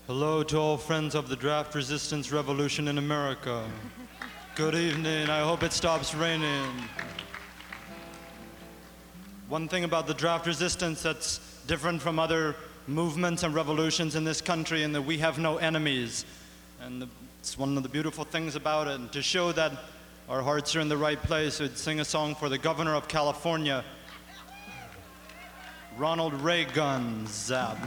Hello to all friends of the draft resistance revolution in America. Good evening, I hope it stops raining. One thing about the draft resistance that's different from other movements and revolutions in this country in that we have no enemies. And it's one of the beautiful things about it. And to show that our hearts are in the right place, we'd sing a song for the governor of California, Ronald Reagan. Zap.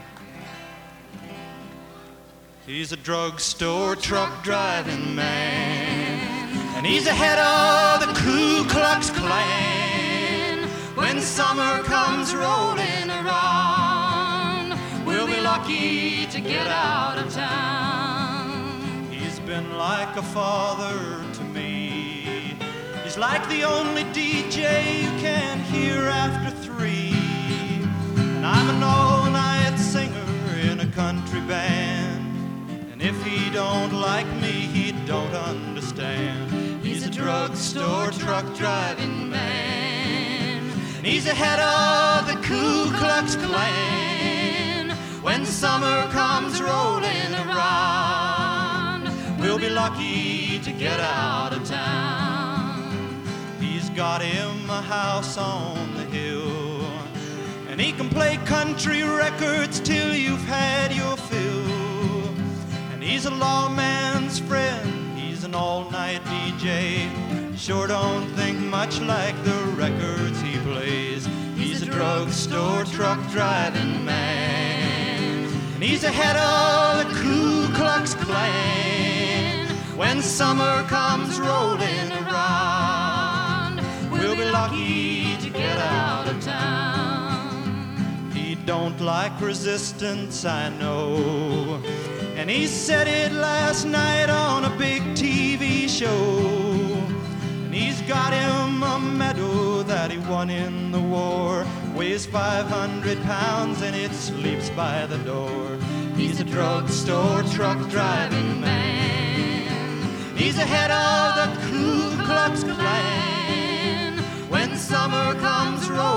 He's a drugstore truck driving man, and he's the head of the Ku Klux Klan. When summer comes rolling around, we'll be lucky to get out of town. He's been like a father to me. He's like the only DJ you can hear after 3. And I'm an all-night singer in a country band. And if he don't like me, he don't understand. He's a drugstore truck driving man, and he's the head of the Ku Klux Klan. When summer comes rolling around, we'll be lucky to get out of town. He's got him a house on the hill, and he can play country records till you've had your fill. And he's a lawman's friend, he's an all-night DJ. Sure don't think much like the records he plays. He's a drugstore truck driving man, and he's the head of the Ku Klux Klan. When summer comes rolling around, we'll be lucky to get out of town. He don't like resistance, I know, and he said it last night on a big TV show. And he's got him a medal that he won in the war. Weighs 500 pounds and it sleeps by the door. He's a drugstore truck driving man. He's the head of the Ku Klux Klan. When summer comes rolling